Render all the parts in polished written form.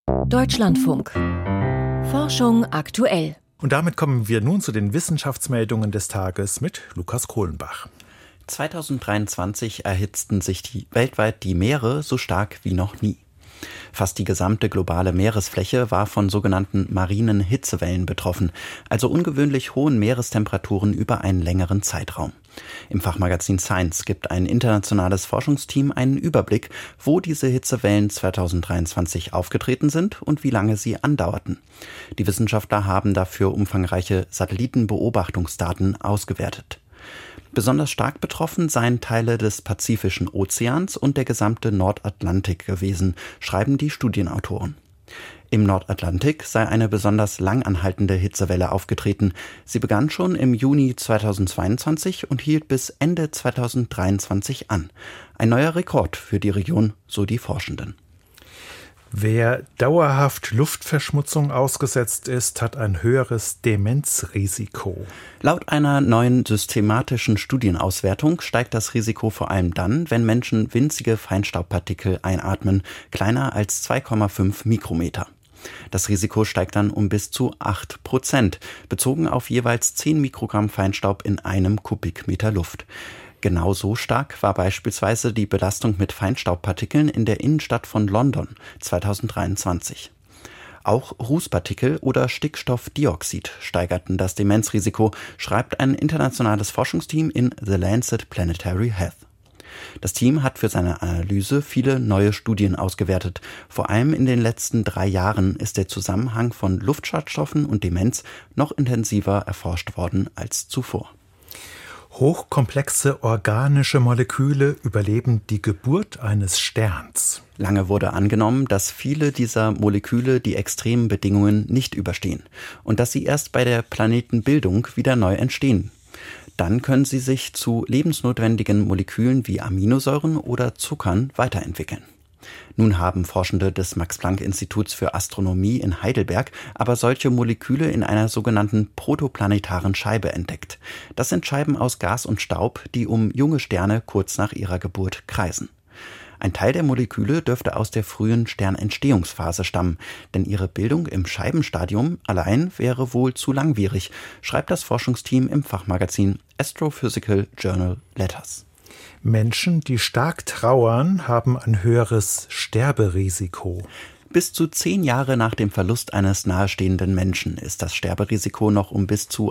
Deutschlandfunk. Forschung aktuell. Und damit kommen wir nun zu den Wissenschaftsmeldungen des Tages mit Lukas Kohlenbach. 2023 erhitzten sich weltweit die Meere so stark wie noch nie. Fast die gesamte globale Meeresfläche war von sogenannten marinen Hitzewellen betroffen, also ungewöhnlich hohen Meerestemperaturen über einen längeren Zeitraum. Im Fachmagazin Science gibt ein internationales Forschungsteam einen Überblick, wo diese Hitzewellen 2023 aufgetreten sind und wie lange sie andauerten. Die Wissenschaftler haben dafür umfangreiche Satellitenbeobachtungsdaten ausgewertet. Besonders stark betroffen seien Teile des Pazifischen Ozeans und der gesamte Nordatlantik gewesen, schreiben die Studienautoren. Im Nordatlantik sei eine besonders langanhaltende Hitzewelle aufgetreten. Sie begann schon im Juni 2022 und hielt bis Ende 2023 an. Ein neuer Rekord für die Region, so die Forschenden. Wer dauerhaft Luftverschmutzung ausgesetzt ist, hat ein höheres Demenzrisiko. Laut einer neuen systematischen Studienauswertung steigt das Risiko vor allem dann, wenn Menschen winzige Feinstaubpartikel einatmen, kleiner als 2,5 Mikrometer. Das Risiko steigt dann um bis zu 8%, bezogen auf jeweils 10 Mikrogramm Feinstaub in einem Kubikmeter Luft. Genauso stark war beispielsweise die Belastung mit Feinstaubpartikeln in der Innenstadt von London 2023. Auch Rußpartikel oder Stickstoffdioxid steigerten das Demenzrisiko, schreibt ein internationales Forschungsteam in The Lancet Planetary Health. Das Team hat für seine Analyse viele neue Studien ausgewertet. Vor allem in den letzten 3 Jahren ist der Zusammenhang von Luftschadstoffen und Demenz noch intensiver erforscht worden als zuvor. Hochkomplexe organische Moleküle überleben die Geburt eines Sterns. Lange wurde angenommen, dass viele dieser Moleküle die extremen Bedingungen nicht überstehen und dass sie erst bei der Planetenbildung wieder neu entstehen. Dann können sie sich zu lebensnotwendigen Molekülen wie Aminosäuren oder Zuckern weiterentwickeln. Nun haben Forschende des Max-Planck-Instituts für Astronomie in Heidelberg aber solche Moleküle in einer sogenannten protoplanetaren Scheibe entdeckt. Das sind Scheiben aus Gas und Staub, die um junge Sterne kurz nach ihrer Geburt kreisen. Ein Teil der Moleküle dürfte aus der frühen Sternentstehungsphase stammen, denn ihre Bildung im Scheibenstadium allein wäre wohl zu langwierig, schreibt das Forschungsteam im Fachmagazin Astrophysical Journal Letters. Menschen, die stark trauern, haben ein höheres Sterberisiko. Bis zu 10 Jahre nach dem Verlust eines nahestehenden Menschen ist das Sterberisiko noch um bis zu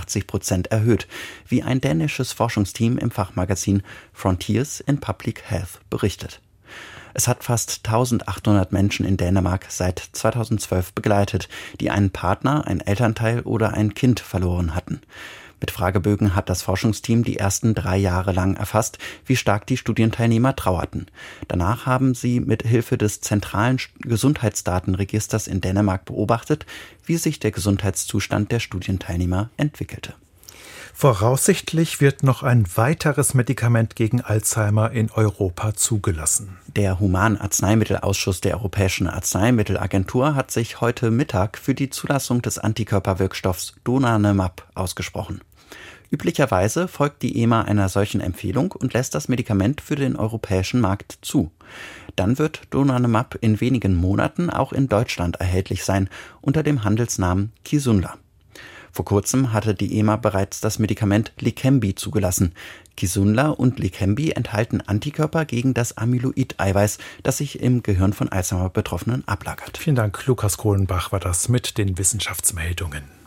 88% erhöht, wie ein dänisches Forschungsteam im Fachmagazin Frontiers in Public Health berichtet. Es hat fast 1800 Menschen in Dänemark seit 2012 begleitet, die einen Partner, ein Elternteil oder ein Kind verloren hatten. Mit Fragebögen hat das Forschungsteam die ersten 3 Jahre lang erfasst, wie stark die Studienteilnehmer trauerten. Danach haben sie mit Hilfe des zentralen Gesundheitsdatenregisters in Dänemark beobachtet, wie sich der Gesundheitszustand der Studienteilnehmer entwickelte. Voraussichtlich wird noch ein weiteres Medikament gegen Alzheimer in Europa zugelassen. Der Humanarzneimittelausschuss der Europäischen Arzneimittelagentur hat sich heute Mittag für die Zulassung des Antikörperwirkstoffs Donanemab ausgesprochen. Üblicherweise folgt die EMA einer solchen Empfehlung und lässt das Medikament für den europäischen Markt zu. Dann wird Donanemab in wenigen Monaten auch in Deutschland erhältlich sein, unter dem Handelsnamen Kisunla. Vor kurzem hatte die EMA bereits das Medikament Leqembi zugelassen. Kisunla und Leqembi enthalten Antikörper gegen das Amyloid-Eiweiß, das sich im Gehirn von Alzheimer-Betroffenen ablagert. Vielen Dank, Lukas Kohlenbach war das mit den Wissenschaftsmeldungen.